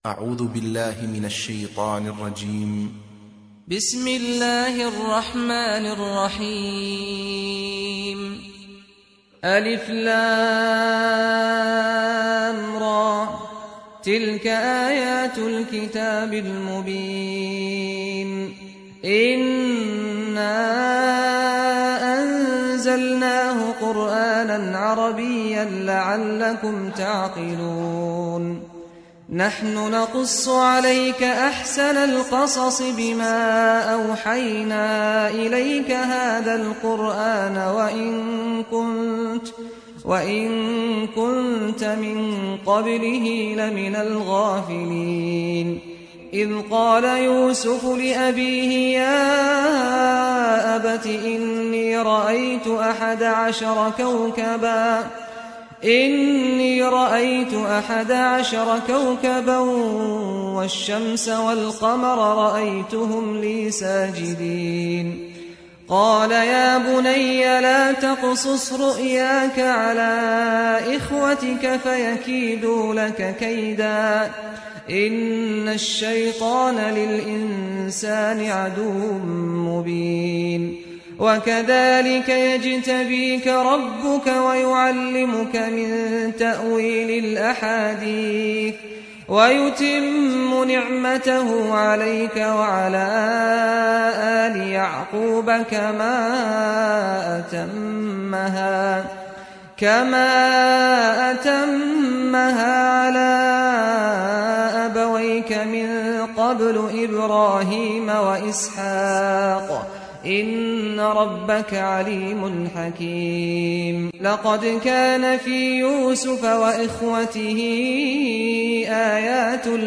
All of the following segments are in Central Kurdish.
أعوذ بالله من الشيطان الرجيم. بسم الله الرحمن الرحيم. ألف لام را، تلك آيات الكتاب المبين. إنا أنزلناه قرآنا عربيا لعلكم تعقلون. نحن نقص عليك أحسن القصص بما أوحينا إليك هذا القرآن وإن كنت من قبله لمن الغافلين. إذ قال يوسف لأبيه يا أبت إني رأيت 11 كوكبا والشمس والقمر رأيتهم لي ساجدين. قال يا بني لا تقصص رؤياك على إخوتك فيكيدوا لك كيدا، إن الشيطان للإنسان عدو مبين. وكذلك يجتبيك ربك ويعلمك من تأويل الأحاديث ويتم نعمته عليك وعلى آل يعقوب كما أتمها على أبويك من قبل إبراهيم وإسحاق إن ربك عليم حكيم. لقد كان في يوسف وإخوته آيات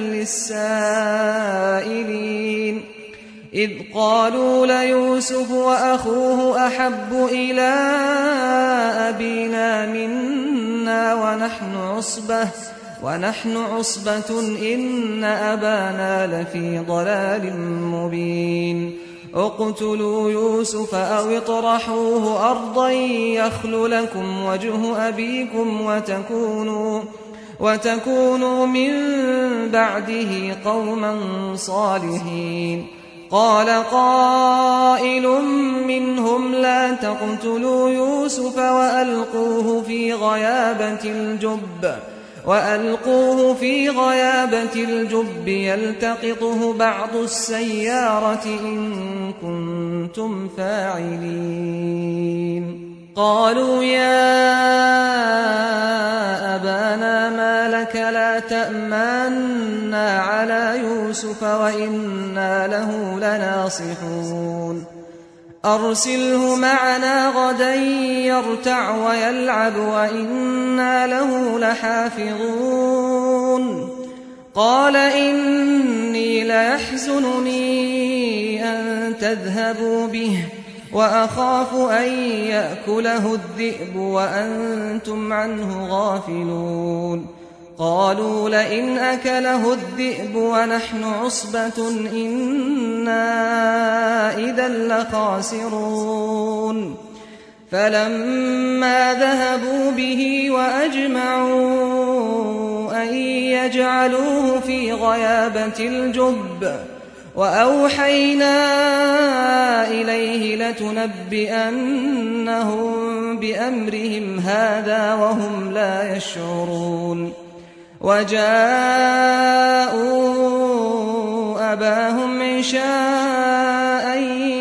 للسائلين، إذ قالوا ليوسف وأخوه أحب إلى أبينا منا ونحن عصبة إن أبانا لفي ضلال مبين. اقتلوا يوسف أو اطرحوه أرضا يخل لكم وجه أبيكم وتكونوا من بعده قوما صالحين. قال قائل منهم لا تقتلوا يوسف وألقوه في غيابة الجب يلتقطه بعض السيارة إن كنتم فاعلين. قالوا يا أبانا ما لك لا تأمنا على يوسف وإنا له لناصحون. أرسله معنا غدا يرتع ويلعب وإنا له لحافظون. قال إني ليحزنني أن تذهبوا به وأخاف أن يأكله الذئب وأنتم عنه غافلون. قالوا لئن أكله الذئب ونحن عصبة إنا إذا لخاسرون. فلما ذهبوا به وأجمعوا أن يجعلوه في غيابة الجب وأوحينا إليه لتنبئنهم بأمرهم هذا وهم لا يشعرون. وجاءوا أباهم عشاء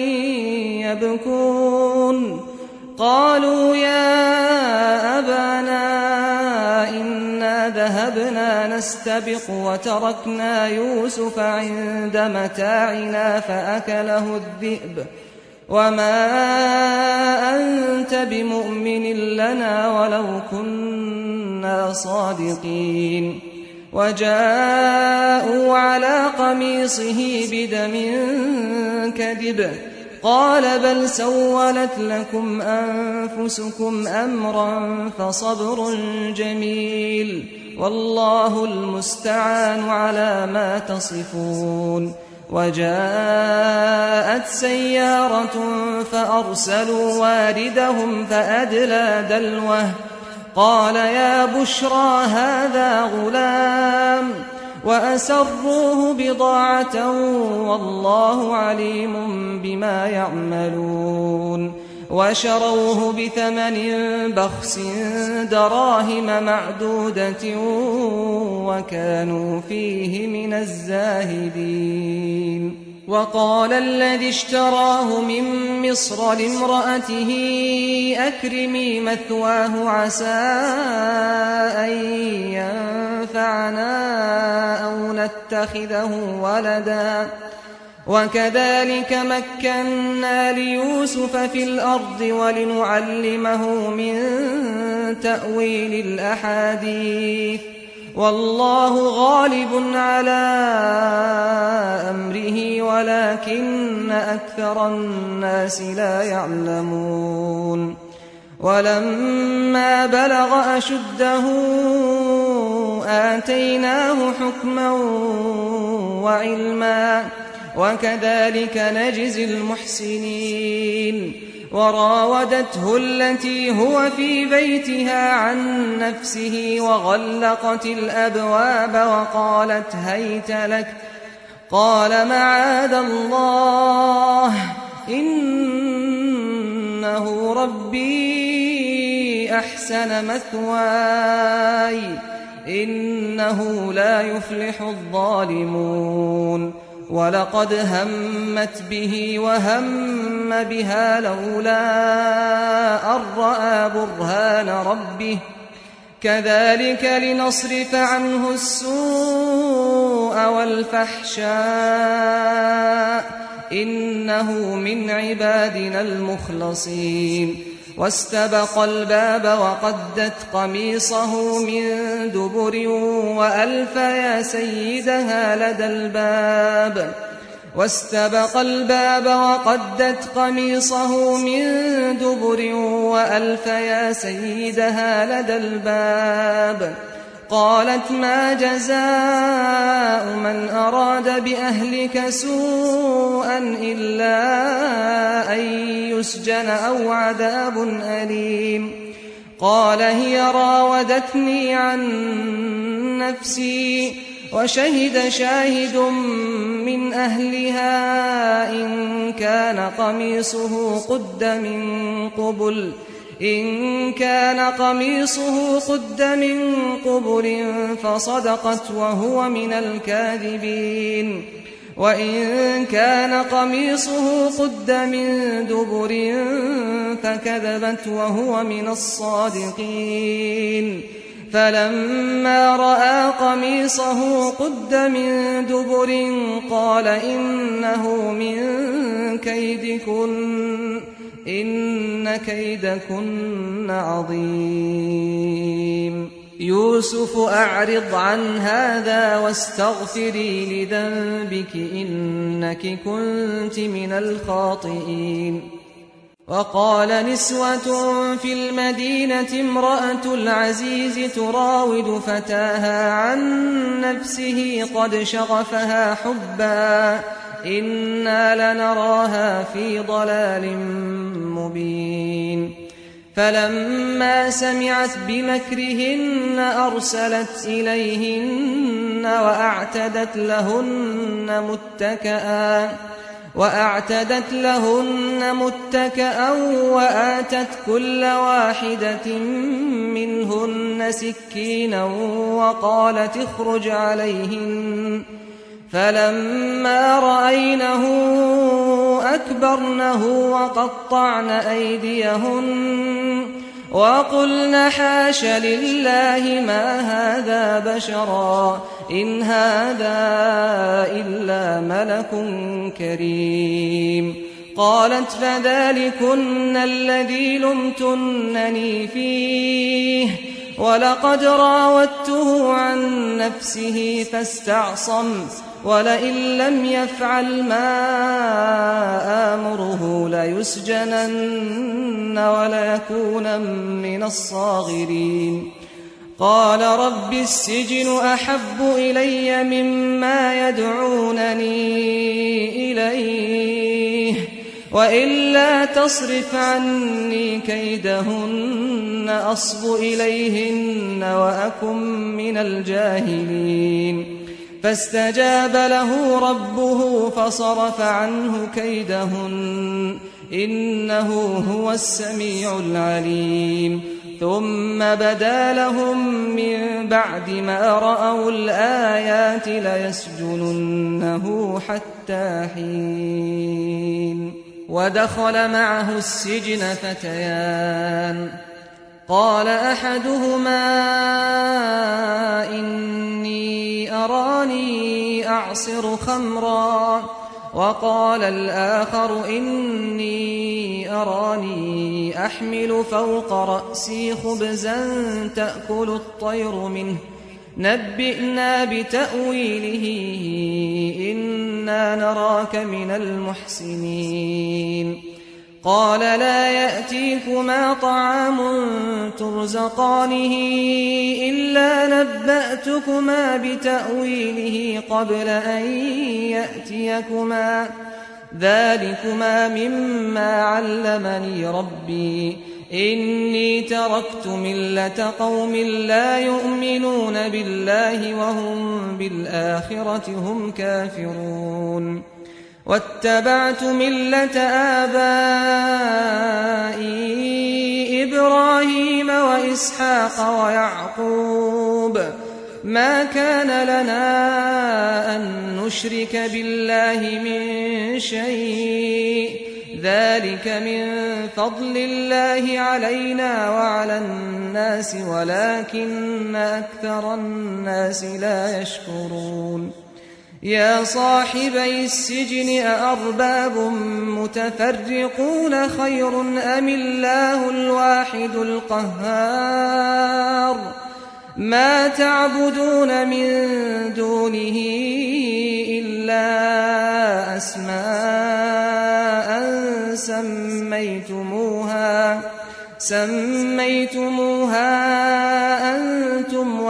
يبكون. قالوا يا أبانا إنا ذهبنا نستبق وتركنا يوسف عند متاعنا فأكله الذئب وما أنت بمؤمن لنا ولو كنا صادقين. وجاءوا على قميصه بدم كذب قال بل سولت لكم أنفسكم أمرا فصبر جميل والله المستعان على ما تصفون. وجاءت سيارة فأرسلوا واردهم فأدلى دلوه قال يا بشرى هذا غلام وأسروه بضاعة والله عليم بما يعملون وشروه بثمن بخس دراهم معدودة وكانوا فيه من الزاهدين وقال الذي اشتراه من مصر لامرأته أكرمي مثواه عسى أن ينفعنا أو نتخذه ولدا وكذلك مكنا ليوسف في الأرض ولنعلمه من تأويل الأحاديث والله غالب على أمره ولكن أكثر الناس لا يعلمون ولما بلغ أشده آتيناه حكما وعلما وكذلك نجزي المحسنين وراودته التي هو في بيتها عن نفسه وغلقت الأبواب وقالت هيت لك قال معاذ الله إنه ربي أحسن مثواي إنه لا يفلح الظالمون ولقد همت به وهم بها لولا أن رأى برهان ربه كذلك لنصرف عنه السوء والفحشاء إنه من عبادنا المخلصين واستبق الباب وقدت قميصه من دبر وألف يا سيدها لدى الباب واستبق الباب وقدت قميصه من دبر وألف يا سيدها لدى الباب قالت ما جزاء من أراد بأهلك سوءا إلا أن يسجن أو عذاب أليم قال هي راودتني عن نفسي وشهد شاهد من أهلها إن كان قميصه قد من قبل فصدقت وهو من الكاذبين وإن كان قميصه قد من دبر فكذبت وهو من الصادقين فلما رأى قميصه قد من دبر قال إنه من كيدكن إن كيدكن عظيم يوسف أعرض عن هذا واستغفري لذنبك إنك كنت من الخاطئين وقال نسوة في المدينة امرأة العزيز تراود فتاها عن نفسه قد شغفها حبا إنا لنراها في ضلال مبين فلما سمعت بمكرهن أرسلت إليهن وأعتدت لهن متكئا وآتت كل واحدة منهن سكينا وقالت اخرج عليهن فلما رأينه أكبرنه وقطعن أيديهن وقلن حاش لله ما هذا بشرا إن هذا إلا ملك كريم قالت فذلكن الذي لمتنني فيه ولقد راودته عن نفسه فاستعصم ولئن لم يفعل ما آمره ليسجنن وليكون من الصاغرين قال رب السجن أحب إلي مما يدعونني إليه وإلا تصرف عني كيدهن أصب إليهن وأكن من الجاهلين فاستجاب له ربه فصرف عنه كيدهن إنه هو السميع العليم ثم بدا لهم من بعد ما رأوا الآيات ليسجننه حتى حين ودخل معه السجن فتيان قال أحدهما إني أراني أعصر خمرا وقال الآخر إني أراني أحمل فوق رأسي خبزا تأكل الطير منه نبئنا بتأويله إنا نراك من المحسنين قال لا يأتيكما طعام ترزقانه إلا نبأتكما بتأويله قبل أن يأتيكما ذلكما مما علمني ربي إني تركت ملة قوم لا يؤمنون بالله وهم بالآخرة هم كافرون واتبعت ملة آبائي إبراهيم وإسحاق ويعقوب ما كان لنا أن نشرك بالله من شيء ذلك من فضل الله علينا وعلى الناس ولكن أكثر الناس لا يشكرون يا صاحبي السجن أأرباب متفرقون خير أم الله الواحد القهار ما تعبدون من دونه إلا أسماء سميتموها أنتم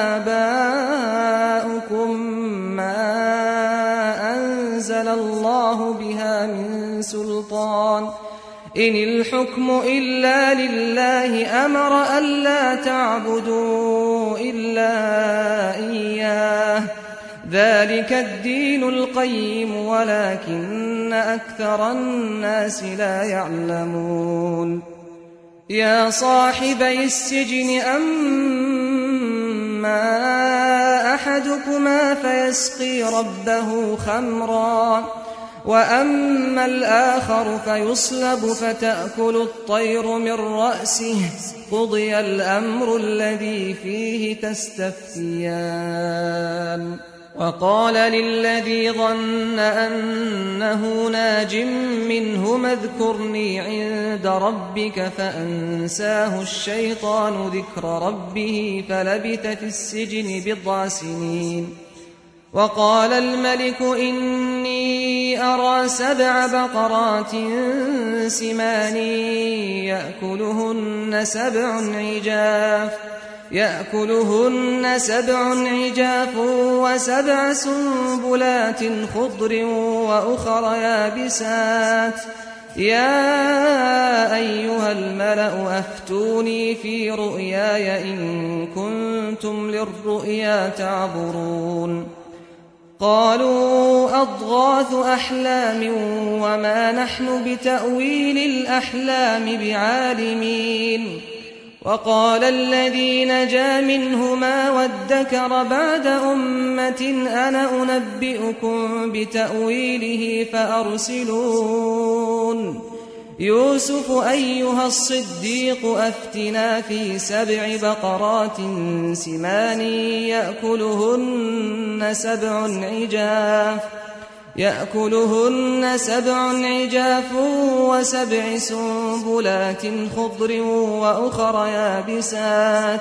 وآباؤكم ما أنزل الله بها من سلطان إن الحكم إلا لله أمر ألا تعبدوا إلا إياه ذلك الدين القيم ولكن أكثر الناس لا يعلمون يا صاحبي السجن أما أحدكما فيسقي ربه خمرا وأما الآخر فيصلب فتأكل الطير من رأسه قضي الأمر الذي فيه تستفتيان وقال للذي ظن أنه ناج منهما اذكرني عند ربك فأنساه الشيطان ذكر ربه فلبث في السجن 9 سنين وقال الملك إني أرى 7 بقرات سمان يأكلهن 7 عجاف و7 سنبلات خضر وأخر يابسات يا أيها الملأ أفتوني في رؤياي إن كنتم للرؤيا تعبرون قالوا أضغاث أحلام وما نحن بتأويل الأحلام بعالمين وقال الذي نجا منهما وادكر بعد أمة أنا أنبئكم بتأويله فأرسلون يوسف أيها الصديق أفتنا في 7 بقرات سمان يأكلهن 7 عجاف و7 سنبلات خضر وأخر يابسات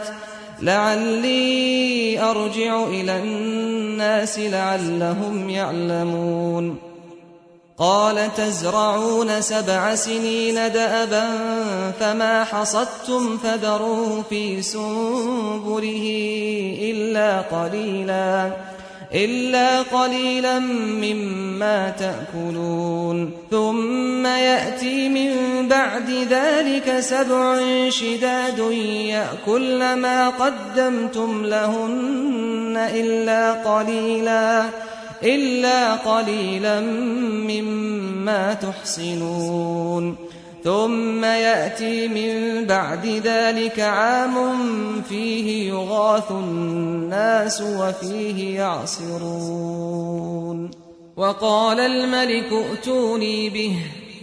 لعلي أرجع إلى الناس لعلهم يعلمون قال تزرعون 7 سنين دأبا فما حصدتم فذروه في سنبله إلا قليلا إلا قليلا مما تأكلون ثم يأتي من بعد ذلك 7 شداد يأكلن ما قدمتم لهن إلا قليلا مما تحصنون ثم يأتي من بعد ذلك عام فيه يغاث الناس وفيه يعصرون وقال الملك ائتوني به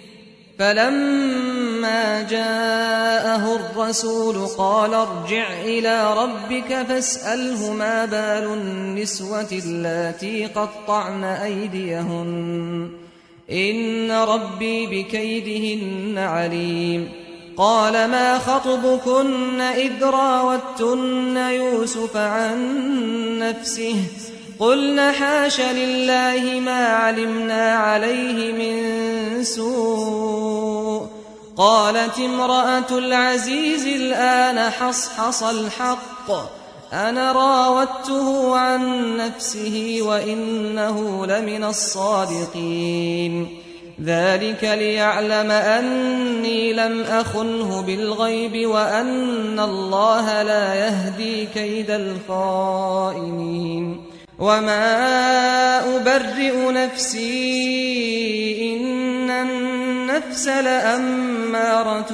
فلما جاءه الرسول قال ارجع إلى ربك فاسأله ما بال النسوة اللاتي قطعن أيديهن إن ربي بكيدهن عليم قال ما خطبكن إذ راوتن يوسف عن نفسه قلن حاش لله ما علمنا عليه من سوء قالت امرأة العزيز الآن حصحص الحق أنا راودته عن نفسه وإنه لمن الصادقين ذلك ليعلم أني لم أخنه بالغيب وأن الله لا يهدي كيد الخائنين وما أبرئ نفسي إن النفس لأمارة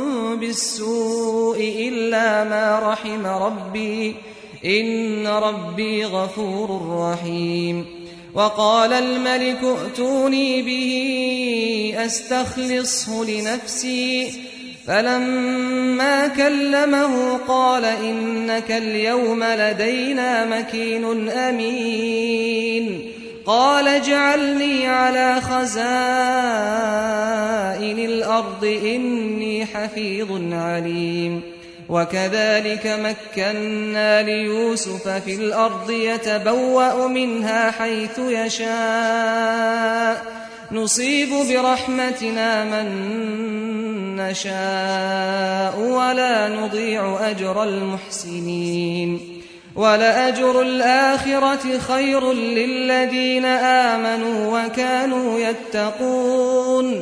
بالسوء إلا ما رحم ربي إن ربي غفور رحيم وقال الملك ائتوني به أستخلصه لنفسي فلما كلمه قال إنك اليوم لدينا مكين أمين قال اجعلني على خزائن الأرض إني حفيظ عليم وكذلك مكنا ليوسف في الأرض يتبوأ منها حيث يشاء نصيب برحمتنا من نشاء ولا نضيع أجر المحسنين ولأجر الآخرة خير للذين آمنوا وكانوا يتقون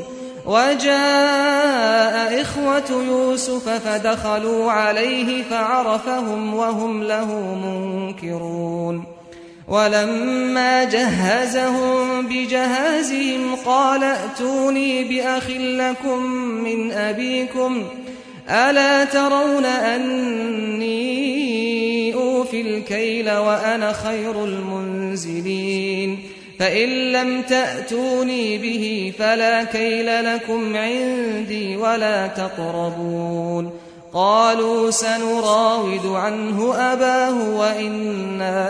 وجاء إخوة يوسف فدخلوا عليه فعرفهم وهم له منكرون ولما جهزهم بجهازهم قال ائتوني بأخ لكم من أبيكم ألا ترون أني أوفي الكيل وأنا خير المنزلين فإن لم تأتوني به فلا كيل لكم عندي ولا تقربون قالوا سنراود عنه أباه وإنا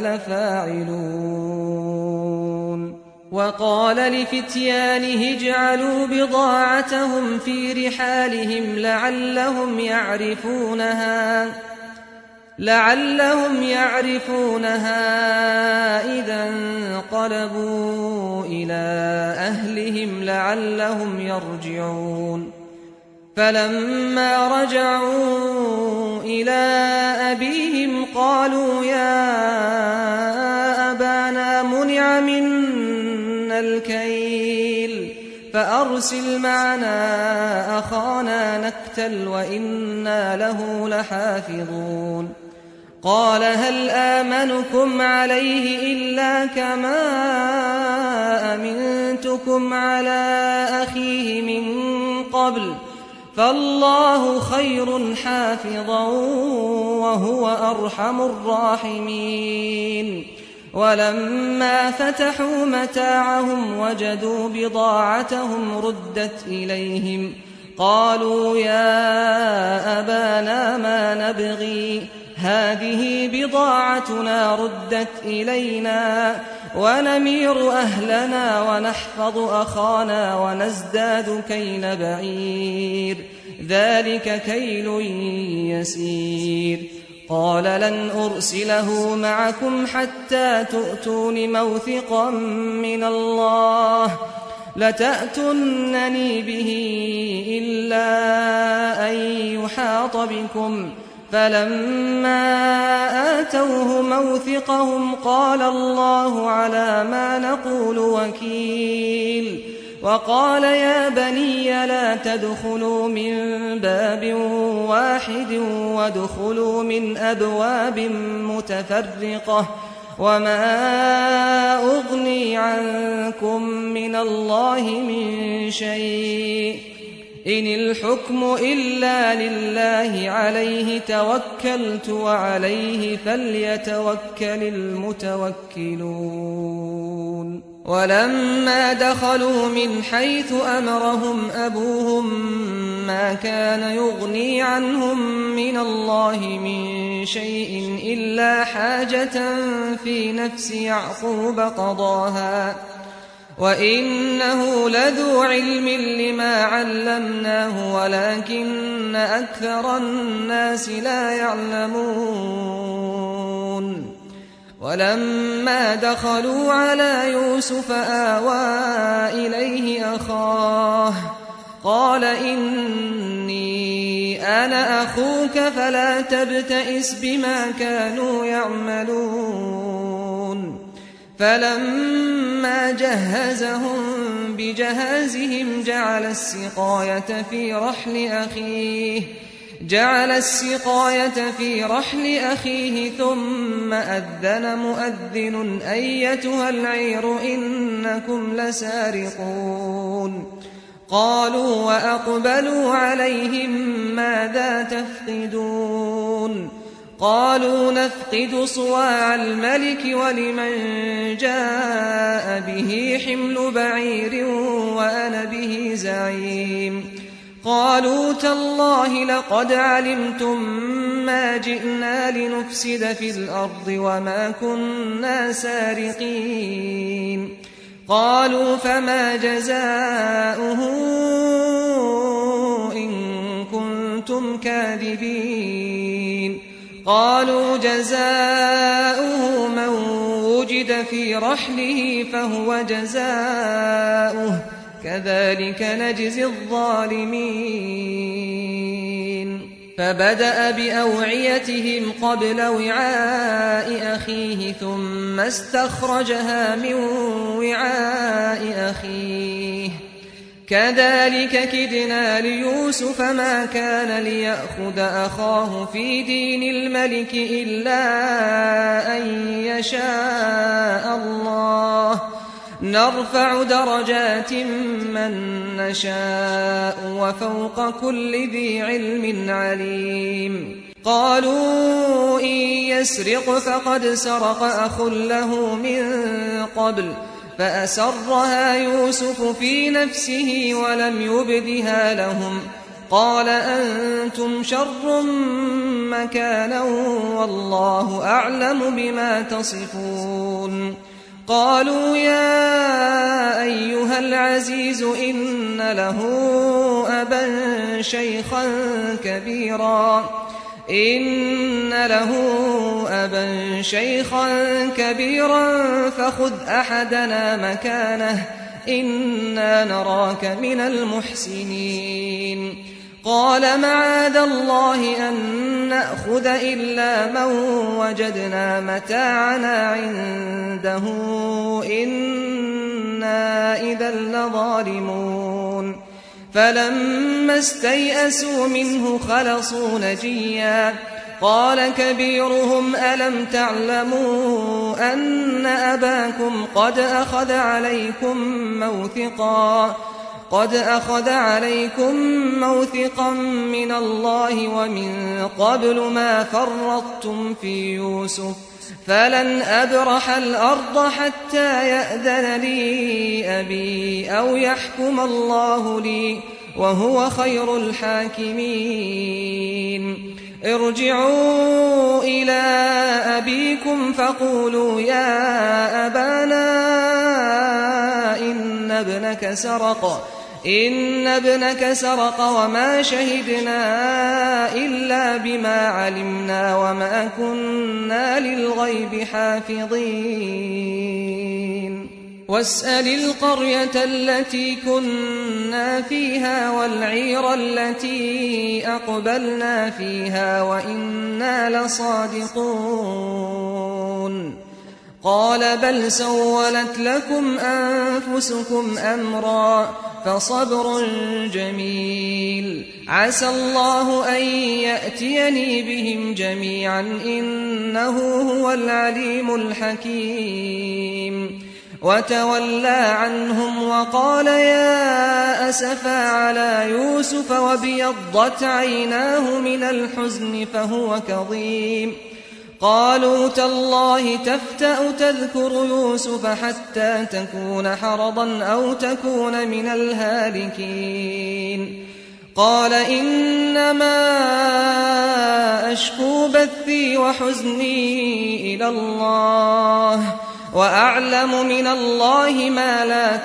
لفاعلون وقال لفتيانه اجعلوا بضاعتهم في رحالهم لعلهم يعرفونها إذا انقلبوا إلى أهلهم لعلهم يرجعون فلما رجعوا إلى أبيهم قالوا يا أبانا منع منا الكيل فأرسل معنا أخانا نكتل وإنا له لحافظون قال هل آمنكم عليه إلا كما أمنتكم على أخيه من قبل فالله خير حافظا وهو أرحم الراحمين ولما فتحوا متاعهم وجدوا بضاعتهم ردت إليهم قالوا يا أبانا ما نبغي هذه بضاعتنا ردت إلينا ونمير أهلنا ونحفظ أخانا ونزداد كيل بعير ذلك كيل يسير قال لن أرسله معكم حتى تؤتون موثقا من الله لتأتونني به إلا أن يحاط بكم فلما آتوه موثقهم قال الله على ما نقول وكيل وقال يا بني لا تدخلوا من باب واحد وادخلوا من أبواب متفرقة وما أغني عنكم من الله من شيء إن الحكم إلا لله عليه توكلت وعليه فليتوكل المتوكلون ولما دخلوا من حيث أمرهم أبوهم ما كان يغني عنهم من الله من شيء إلا حاجة في نفس يعقوب قضاها وإنه لذو علم لما علمناه ولكن أكثر الناس لا يعلمون ولما دخلوا على يوسف آوى إليه أخاه قال إني أنا أخوك فلا تبتئس بما كانوا يعملون فلما جهزهم بجهازهم جعل السقاية في رحل أخيه ثم أذن مؤذن أيتها العير إنكم لسارقون قالوا وأقبلوا عليهم ماذا تفقدون قالوا نفقد صواع الملك ولمن جاء به حمل بعير وأنا به زعيم قالوا تالله لقد علمتم ما جئنا لنفسد في الأرض وما كنا سارقين قالوا فما جزاؤه إن كنتم كاذبين قالوا جزاؤه من وجد في رحله فهو جزاؤه كذلك نجزي الظالمين فبدأ بأوعيتهم قبل وعاء أخيه ثم استخرجها من وعاء أخيه كذلك كدنا ليوسف ما كان ليأخذ أخاه في دين الملك إلا أن يشاء الله نرفع درجات من نشاء وفوق كل ذي علم عليم قالوا إن يسرق فقد سرق أخ له من قبل فأسرها يوسف في نفسه ولم يبدها لهم قال أنتم شر مكانا والله أعلم بما تصفون قالوا يا أيها العزيز إن له أبا شيخا كبيرا فخذ أحدنا مكانه إنا نراك من المحسنين قال معاذ الله أن نأخذ إلا من وجدنا متاعنا عنده إنا إذا لظالمون فلما استيئسوا منه خلصوا نجيا قال كبيرهم ألم تعلموا أن أباكم قد أخذ عليكم موثقا من الله ومن قبل ما فرطتم في يوسف فلن أبرح الأرض حتى يأذن لي أبي أو يحكم الله لي وهو خير الحاكمين ارجعوا إلى أبيكم فقولوا يا أبانا إن ابنك سرق وما شهدنا إلا بما علمنا وما كنا للغيب حافظين واسأل القرية التي كنا فيها والعير التي أقبلنا فيها وإنا لصادقون قال بل سولت لكم أنفسكم أمرا فصبر جميل عسى الله أن يأتيني بهم جميعا إنه هو العليم الحكيم وتولى عنهم وقال يا أسفا على يوسف وابيضت عيناه من الحزن فهو كظيم قالوا تالله تفتأ تذكر يوسف حتى تكون حرضا أو تكون من الهالكين قال إنما أشكو بثي وحزني إلى الله وأعلم من الله ما لا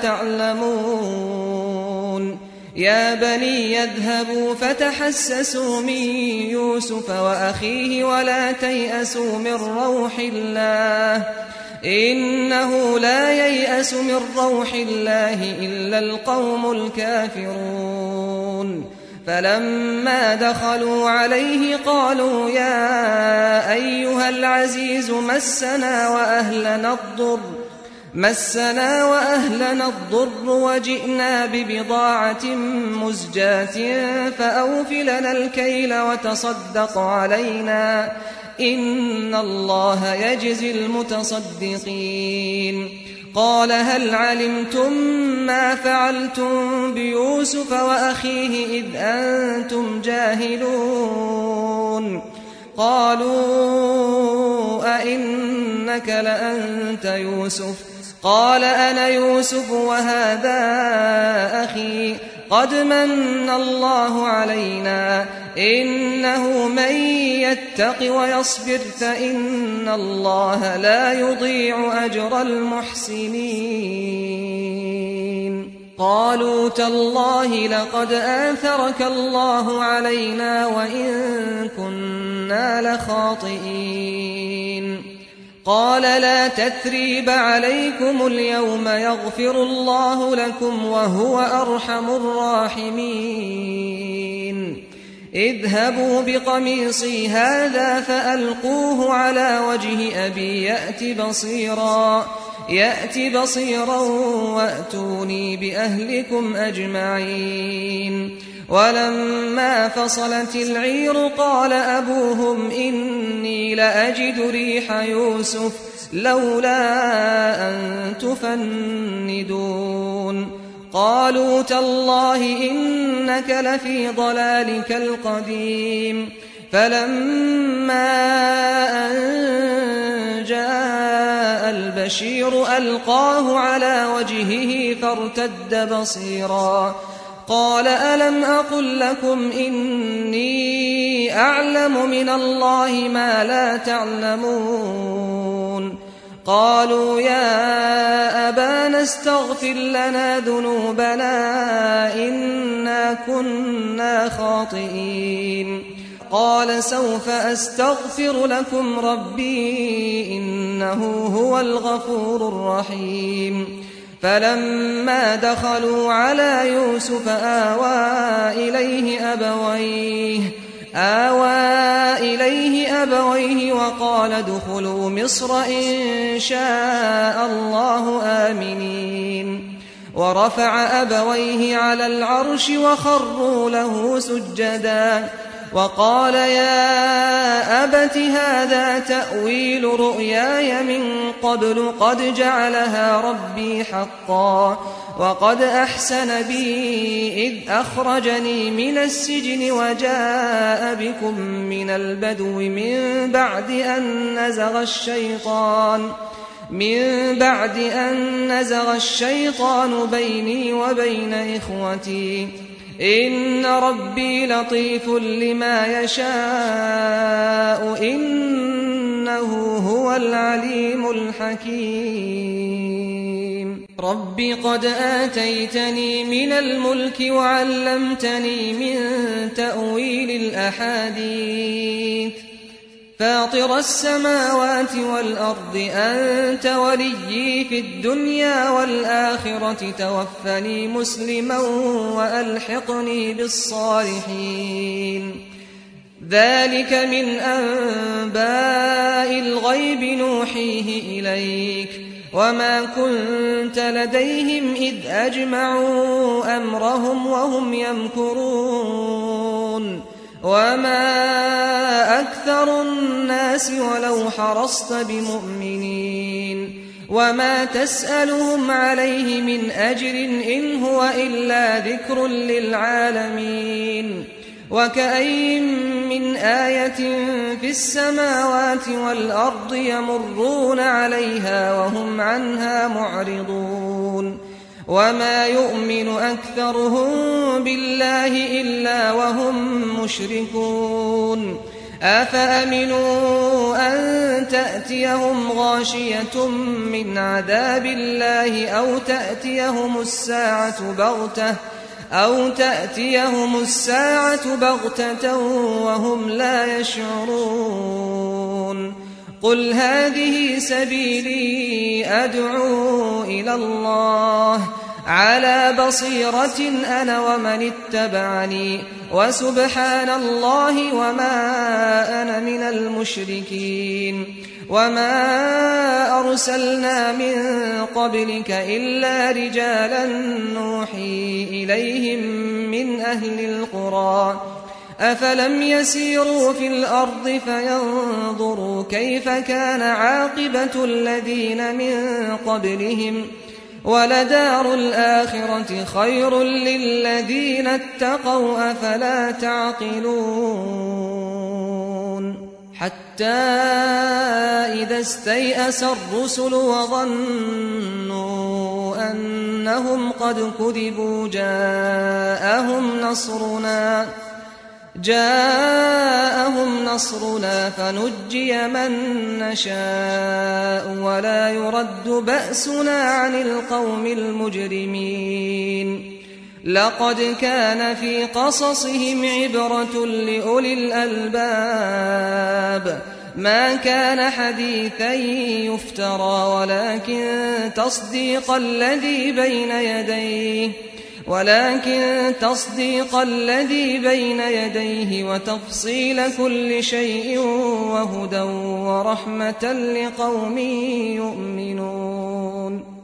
تعلمون يا بني يذهبوا فتحسسوا من يوسف وأخيه ولا تيأسوا من روح الله إنه لا ييأس من روح الله إلا القوم الكافرون فلما دخلوا عليه قالوا يا أيها العزيز مسنا وأهلنا الضر وجئنا ببضاعة مزجاة فأوف لنا الكيل وتصدق علينا إن الله يجزي المتصدقين قال هل علمتم ما فعلتم بيوسف وأخيه إذ أنتم جاهلون قالوا أئنك لأنت يوسف قال أنا يوسف وهذا أخي قد من الله علينا إنه من يتق ويصبر فإن الله لا يضيع أجر المحسنين قالوا تالله لقد آثرك الله علينا وإن كنا لخاطئين قال لا تثريب عليكم اليوم يغفر الله لكم وهو أرحم الراحمين اذهبوا بقميصي هذا فألقوه على وجه أبي يأت بصيرا وأتوني بأهلكم أجمعين ولما فصلت العير قال أبوهم إني لأجد ريح يوسف لولا أن تفندون قالوا تالله إنك لفي ضلالك القديم فلما أن جاء البشير ألقاه على وجهه فارتد بصيرا قال ألم أقل لكم إني أعلم من الله ما لا تعلمون قالوا يا أبانا استغفر لنا ذنوبنا إنا كنا خاطئين قال سوف أستغفر لكم ربي إنه هو الغفور الرحيم فلما دخلوا على يوسف آوى إليه أبويه وقال ادخلوا مصر إن شاء الله آمنين ورفع أبويه على العرش وخروا له سجدا وقال يا أبت هذا تأويل رؤياي من قبل قد جعلها ربي حقا وقد أحسن بي إذ أخرجني من السجن وجاء بكم من البدو من بعد أن نزغ الشيطان بيني وبين إخوتي إن ربي لطيف لما يشاء إنه هو العليم الحكيم رب قد آتيتني من الملك وعلمتني من تأويل الأحاديث فاطر السماوات والأرض أنت وليي في الدنيا والآخرة توفني مسلما وألحقني بالصالحين ذلك من أنباء الغيب نوحيه إليك وما كنت لديهم إذ أجمعوا أمرهم وهم يمكرون وما أكثر الناس ولو حرصت بمؤمنين وما تسألهم عليه من أجر إن هو إلا ذكر للعالمين وكأين من آية في السماوات والأرض يمرون عليها وهم عنها معرضون وما يؤمن أكثرهم بالله إلا وهم مشركون أفأمنوا أن تأتيهم غاشية من عذاب الله أو تأتيهم الساعة بغتة وهم لا يشعرون قل هذه سبيلي أدعو إلى الله على بصيرة أنا ومن اتبعني وسبحان الله وما أنا من المشركين وما أرسلنا من قبلك إلا رجالا نوحي إليهم من أهل القرى أفلم يسيروا في الأرض فينظروا كيف كان عاقبة الذين من قبلهم ولدار الآخرة خير للذين اتقوا أفلا تعقلون حتى إذا استيأس الرسل وظنوا أنهم قد كذبوا جاءهم نصرنا فنجي من نشاء ولا يرد بأسنا عن القوم المجرمين لقد كان في قصصهم عبرة لأولي الألباب ما كان حديثا يفترى ولكن تصديق الذي بين يديه وتفصيل كل شيء وهدى ورحمة لقوم يؤمنون